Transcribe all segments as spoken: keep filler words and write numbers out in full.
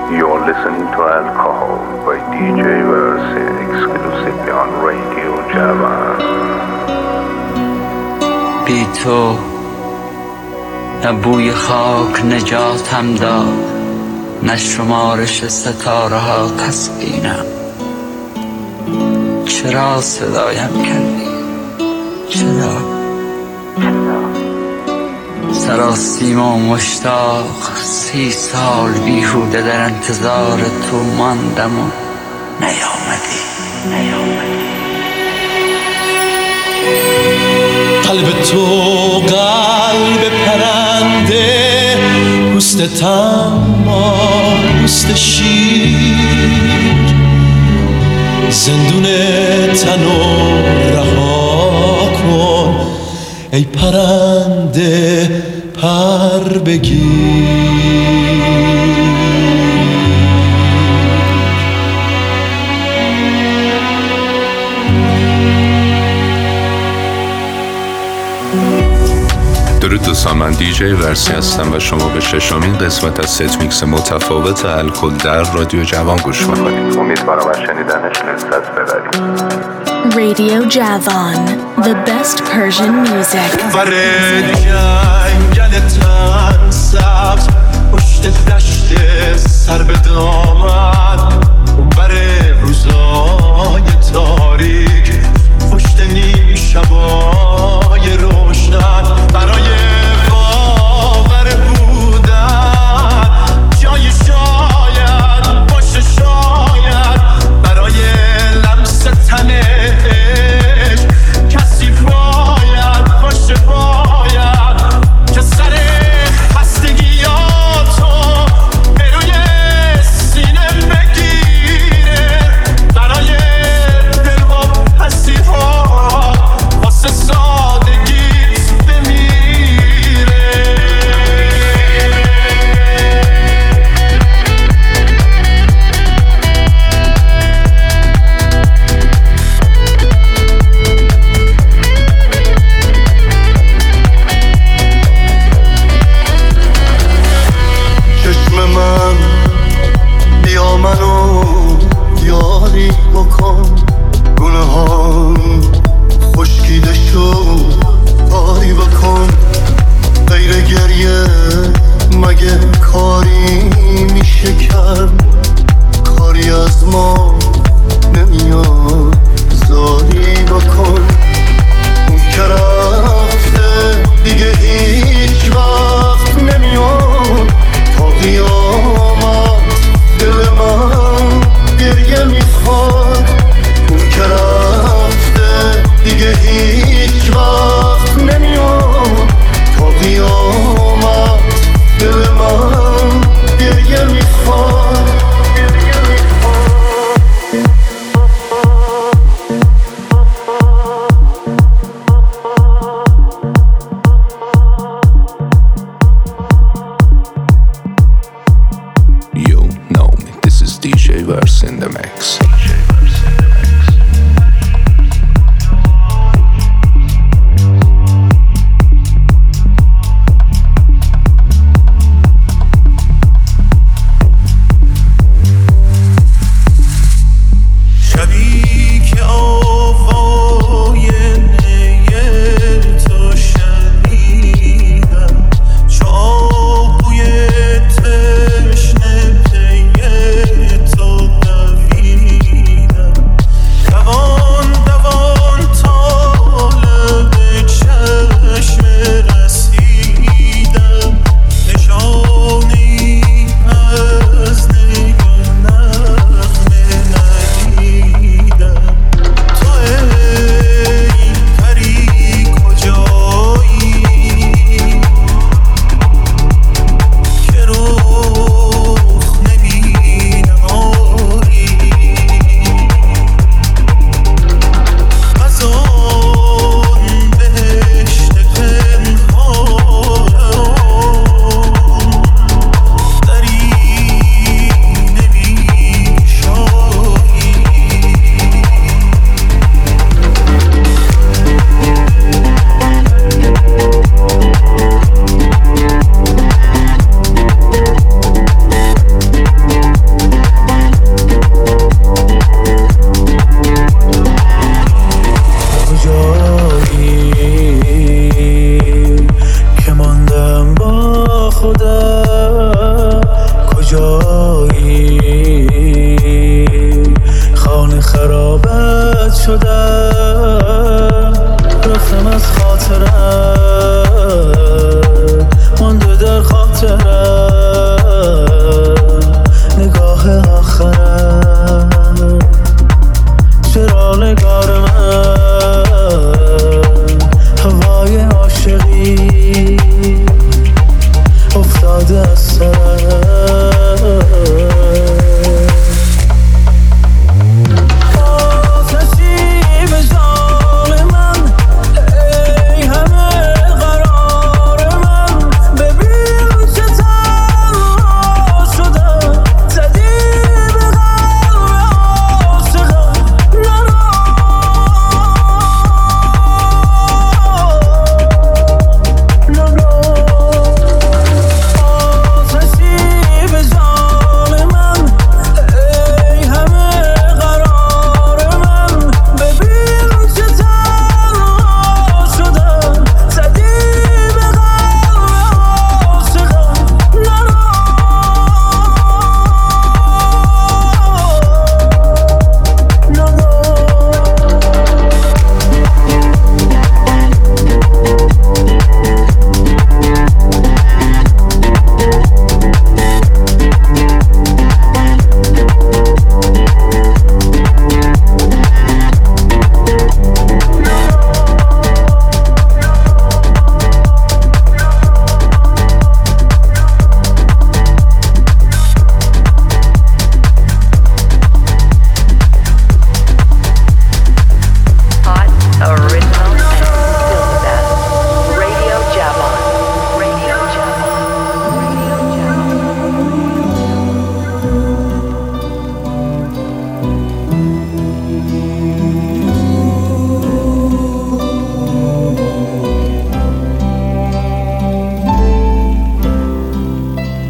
You're listening to Alcohol by دی جی Verse exclusively on Radio Javan. بی تو نه بوی خاک نجاتم داد، نه شمارش ستاره ها تسکینم. چرا صدایم کردی؟ چرا؟ سراسیمه و مشتاق سی سال بیهوده در انتظار تو ماندم و نیامدی نیامدی قلب تو قلب پرنده، پوست تما پوست شیر، زندون تنو رها کن ای پرنده پر بگیر. درود دوستان، من دی جی ورسی هستم و شما به ششمین قسمت از ست میکس متفاوت الکل در رادیو جوان گوش میکنید. امیدوارم از شنیدنش لذت ببرید. Radio Javan, the best Persian music. ورد جنگل تن سبز، پشت دشت سر به دامن، بر روزای تاریک، پشت نیم شبای روشن، برای باور بودن جای شاید باشه، شاید برای لمس تنش کسی باید باشه، باید که سر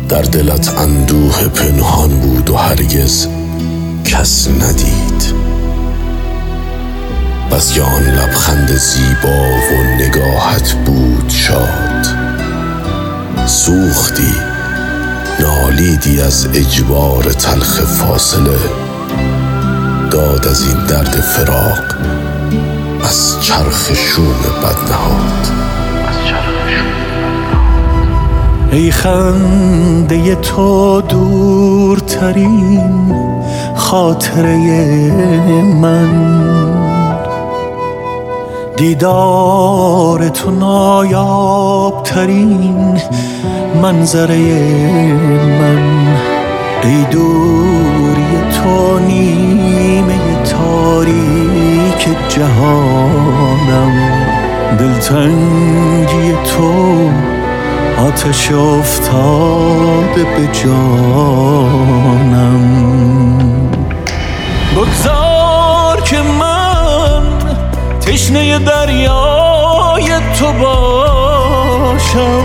در دلت اندوه پنهان بود و هرگز کس ندید. بس که آن لبخند زیبا و نگاهت بود شاد، سوختی نالیدی از اجبار تلخ فاصله، داد از این درد فراق از چرخ شوم بد نهاد. ای خنده تو دورترین خاطره من، دیدار تو نایابترین منظره من. ای دوری تو نیمه تاریک جهانم، دلتنگی تو آتش افتاده به جانم. بگذار که من تشنه دریای تو باشم،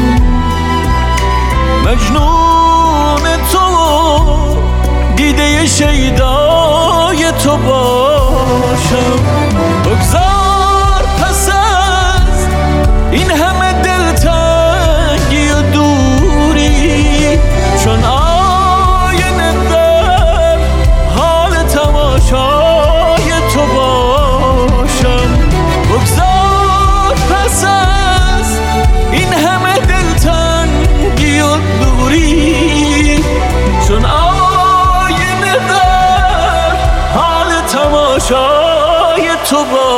مجنون تو دیده شیدای تو باشم. بگذار پس از این همه دلتنگی و دوری، چون آینه در حال تماشای تو باشم. بگذار پس از این همه دلتنگی و دوری، چون آینه در حال تماشای تو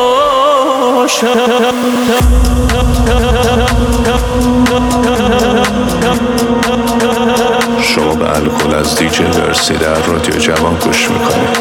باشم. شما به الکل از دیجی ورسی در رادیو جوان گوش میکنید.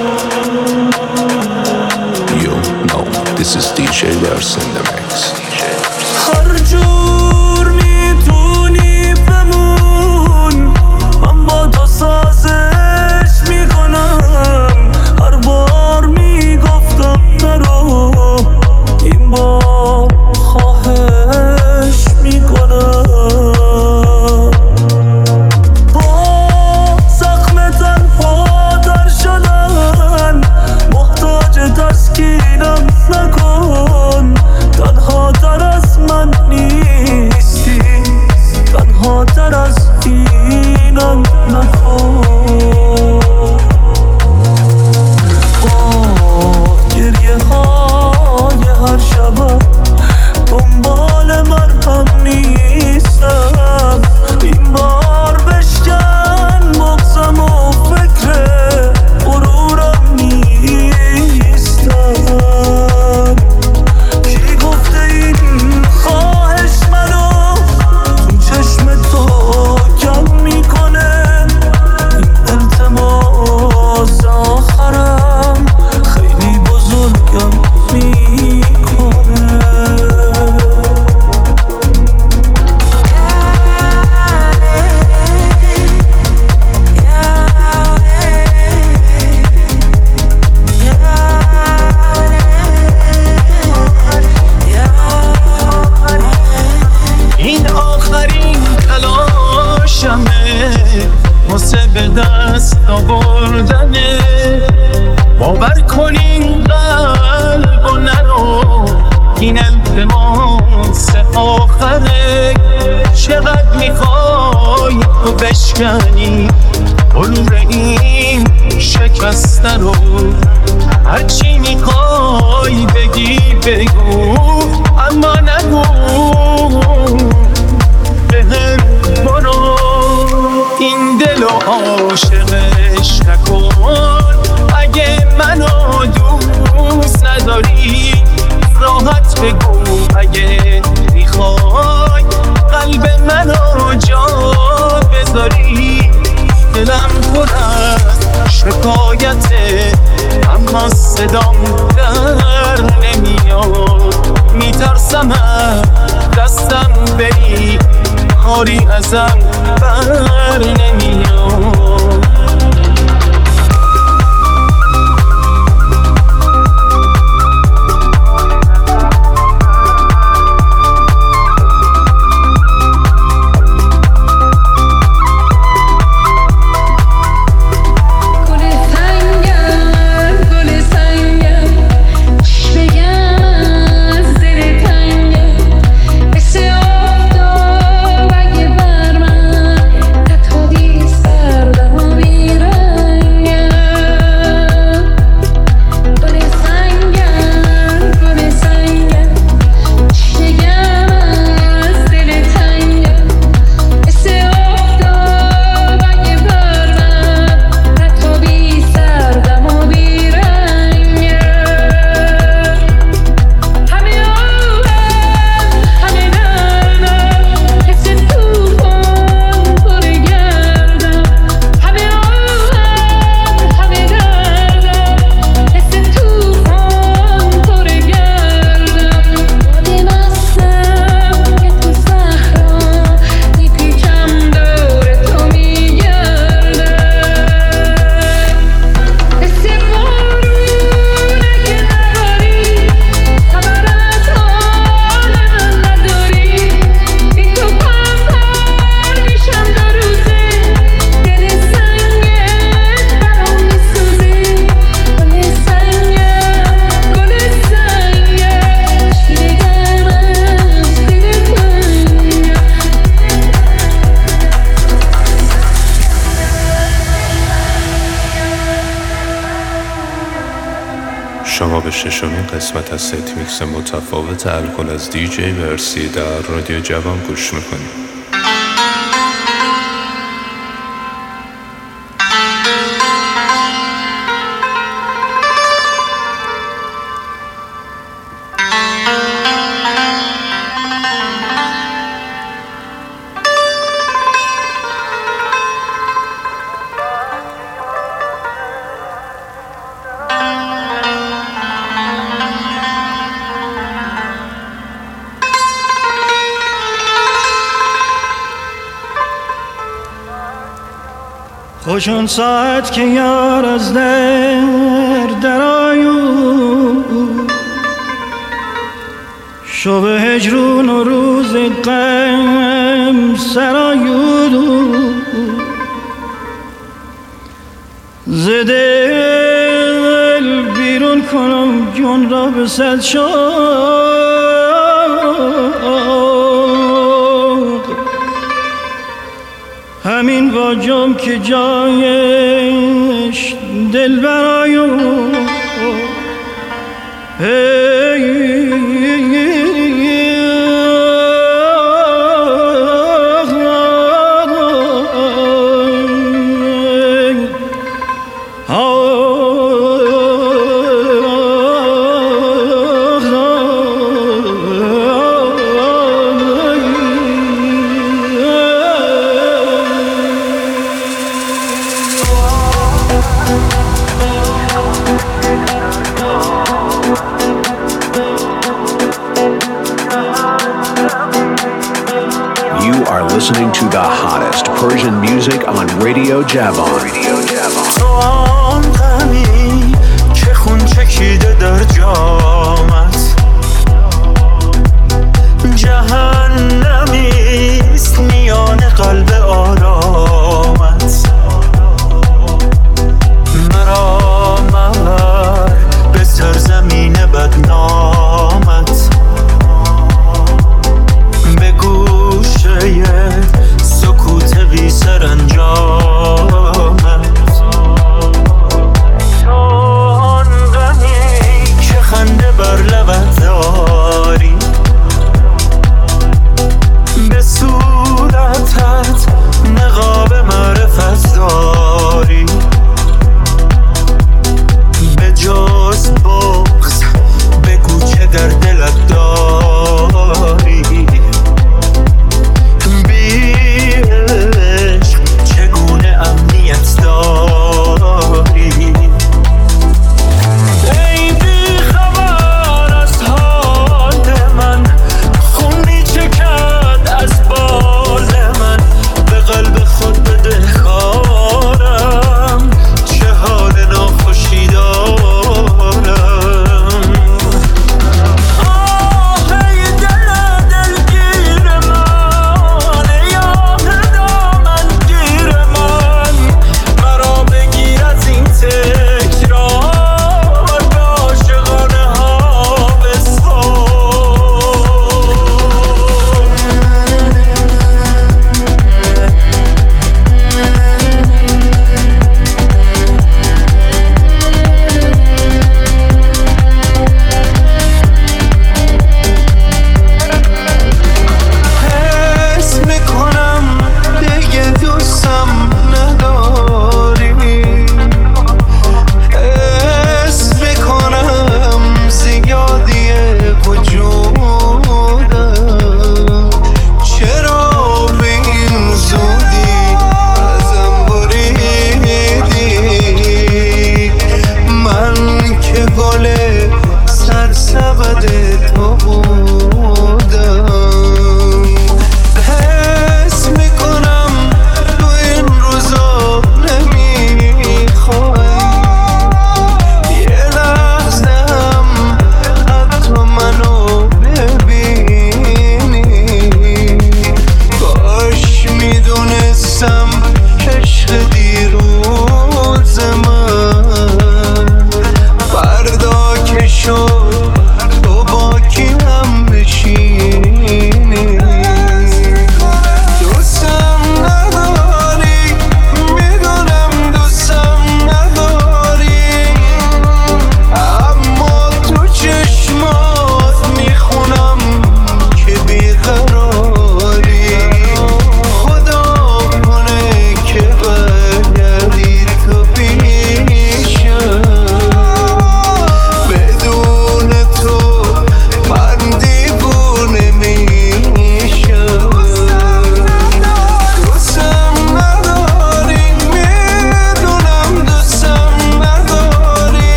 You know this is دی جی Verse in the mix. هر جور میتونی بمون، من با تو سازش میکنم. هر بار میگفتم نرو، این بار خواهش میکنم. با زخم تنها در شدن محتاج تسکینم نکن. تنها تر از من نیستی، تنها تر از اینم نکن. با گریه های هر شبم دنبال مرهم نیستم. این بار بشکن بغضم و فکر غرورم نیستم. کی گفته این خواهش منو تو چشم تو کم میکنه؟ این التماس آخرم خیلی بزرگم میکنه. این آخرین تلاشمه واسه به دست آوردنه. باور کن این قلب و نرو، این التماس آخره. چقدر میخوای تو بشکنی غرور این شکسته رو؟ هرچی میخوای بگی بگو، اما نگو بهم برو. این دل و عاشقش نکن. اگه منو دوست نداری راحت بگو. اگه میخوای قلب منو جا بذاری، دلم پر از شکایته اما صدام در نمیاد. میترسم دستم بری کاری ازم بر نمیاد. شما به ششمین قسمت از ست میکس متفاوت الکل از دیجی ورسی در رادیو جوان گوش میکنید. خوشون ساعت که یار از در درآیو شب هجرون و روز غم سرایو ز دل بیرون کنم جون را به صد شوق همین واجم که جایش دل برایو Listening to the hottest Persian music on Radio Javan. Radio Javan. تو آن غمی که خون چکیده در جامت جهنمیست میان قلب آرامت مرا مبر به سرزمین بدنامت به گوشه سکوت بی سرانجامت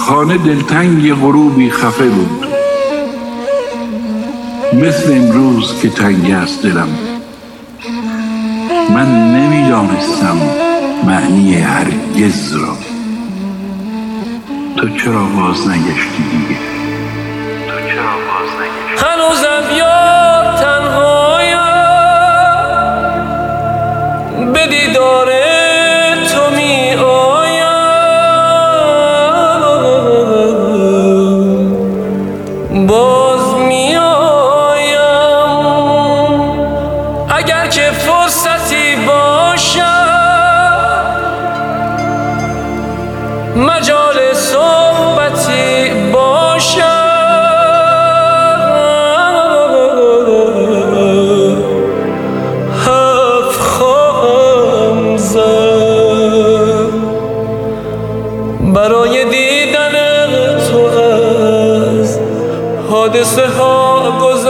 خانه دلتنگ غروبی خفه بود، مثل امروز که تنگ است دلم. من نمیدانستم معنی هرگز را. تو چرا باز نگشتی دیگه؟ تو چرا باز نگشتی؟ هنوزم یار تنهایم، به دیدار تو می آیم، باز می آیم. اگر که فرصتی باشد، مجال صحبتی باشد، حرف خواهم زد. برای دیدن تو از حادثه ها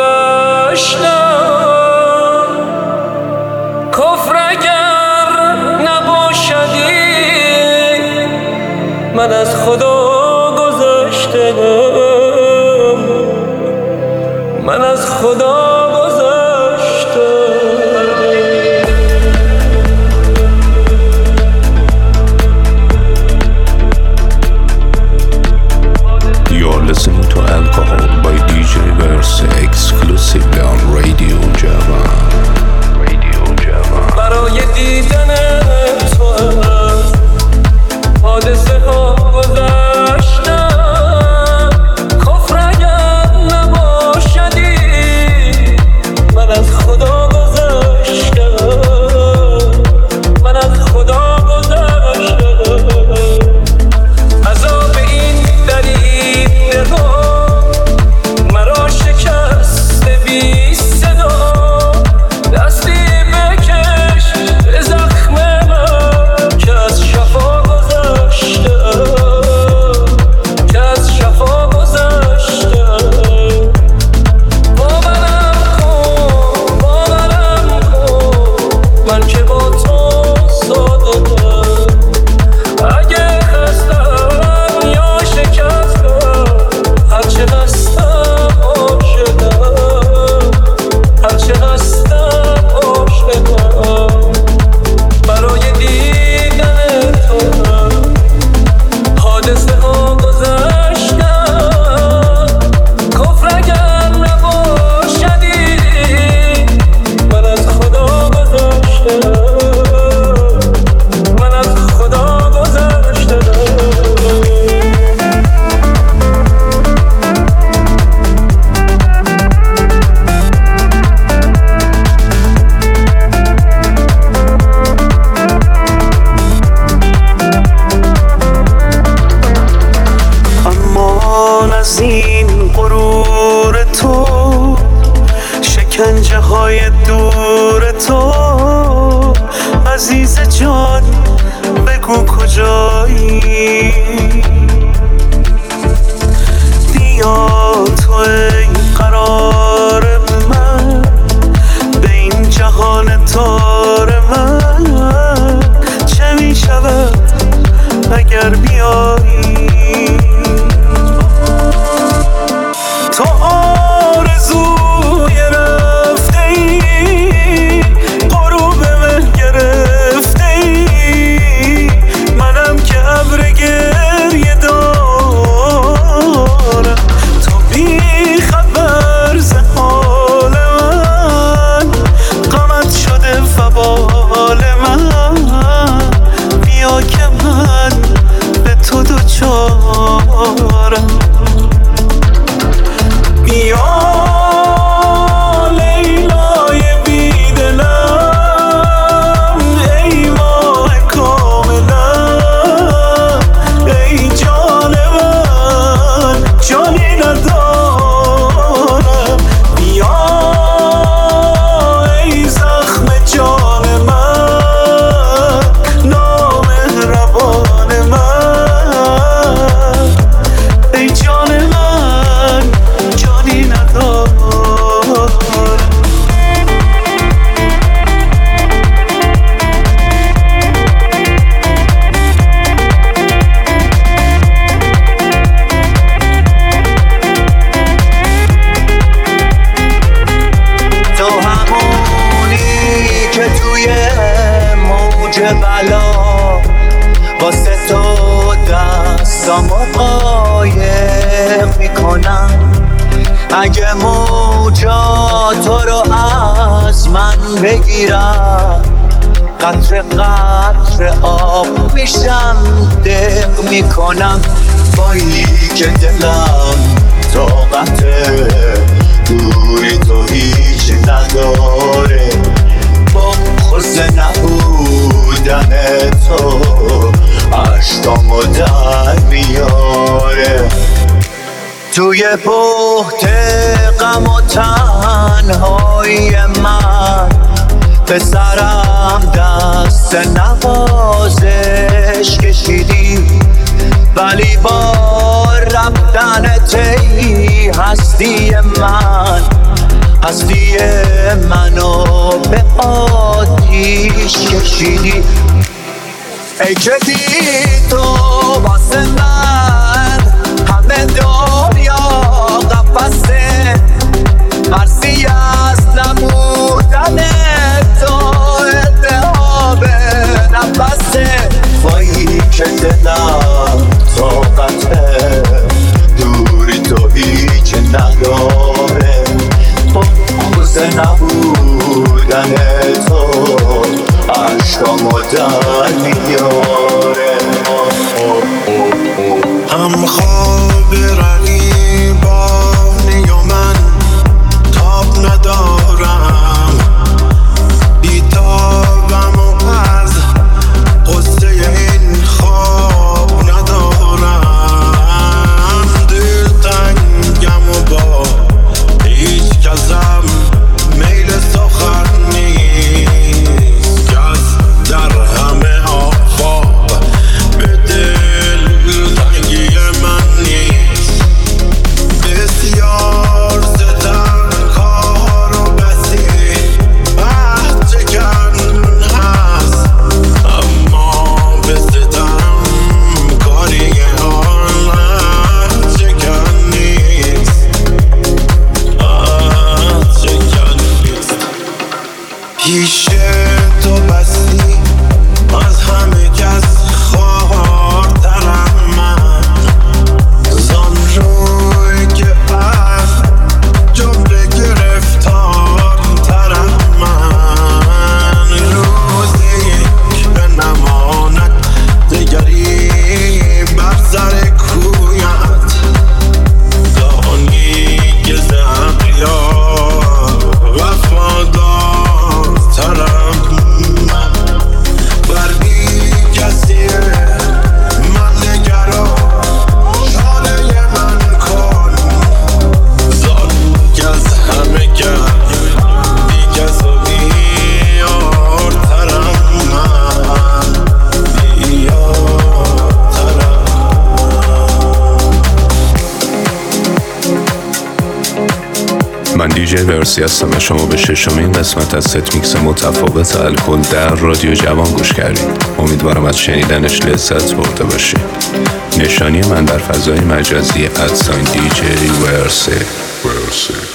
گذشتم، کفر اگر نباشدی من از خدا گذشتم، من از خدا گذشتم. You're listening to Alcohol by دی جی Verse exclusively on Radio Javan. Radio Javan. برای دیدن تو از حادثه ها گذشتم، کفر اگر نباشدی من از خدا گذشتم، من از خدا گذشتم. عذاب این دریب نگاه مرا شکست بی صدا، دستی بکش به زخم من که از شفا گذشتم، که از شفا گذشتم. باورم کن، باورم کن، من که با تو صادقم. اگه خستم یا شکستم، هرچه هستم عاشقم، هرچه هستم عاشقم. برای دیدن تو حادثه ها گذشتم، کفر اگر نباشدی من از خدا گذشتم، من از خدا گذشتم. امان از این غرور تو، شکنجه های دور تو، عزیز جان بگو کجایی؟ بیا تو ای قرار من، به این جهان تار من. چه می شود اگر بیایی؟ تو آرزوی رفته ای، غروب من گرفته ای، منم که ابر گریه دارم. تو بی خبر ز حال من، غمت شده فبا چه بلا واسه تو دستامو قایق میکنم. اگه موجا تو رو از من بگیرم قطره قطره آب میشم دق میکنم. بایی که دلم طاقته دوری تو هیچ نداره بغض نبودن تو عشقامو در میاره. توی بحت غم و تنهایی من به سرم دست نوازش کشیدی ولی با رفتن تی هستی من هستی منو به آتیش کشیدی. ای که بی تو واسه من همه دنیا قفسه مرسی از نبودن تو التهاب نفسه. وایی که دلم طاقته دوری تو هیچ نداره بغض نبودن تو عشقامو در میاره. هم خواب رقیبانی و من تاب ندارم بیتابم و از قصه این خواب ندارم. دل تنگم و با هیچ کسم میل سخن نیست کس در همه آفاق به دل تنگی من نیست. بسیار ستم کار و بسی عهد چکن هست اما به ستم کاری آن عهد چکن نیست عهد چکن نیست. پیش تو بسی از همه کس خواهرترم من زان روی که از جمله گرفتارترم من. روزی که نماند دگری بر سر کویت دانی که زهریار وفادارترم من. بر بی کسی من نگران شانه من کن زان که از همه کس بی کس و بیارترم من بیارترم. من دیجی ورسی هستم و شما به ششمین قسمت از ست میکس متفاوت الکل در رادیو جوان گوش کردید. امیدوارم از شنیدنش لذت برده باشید. نشانی من در فضای مجازی ادساین دیجی ورسی.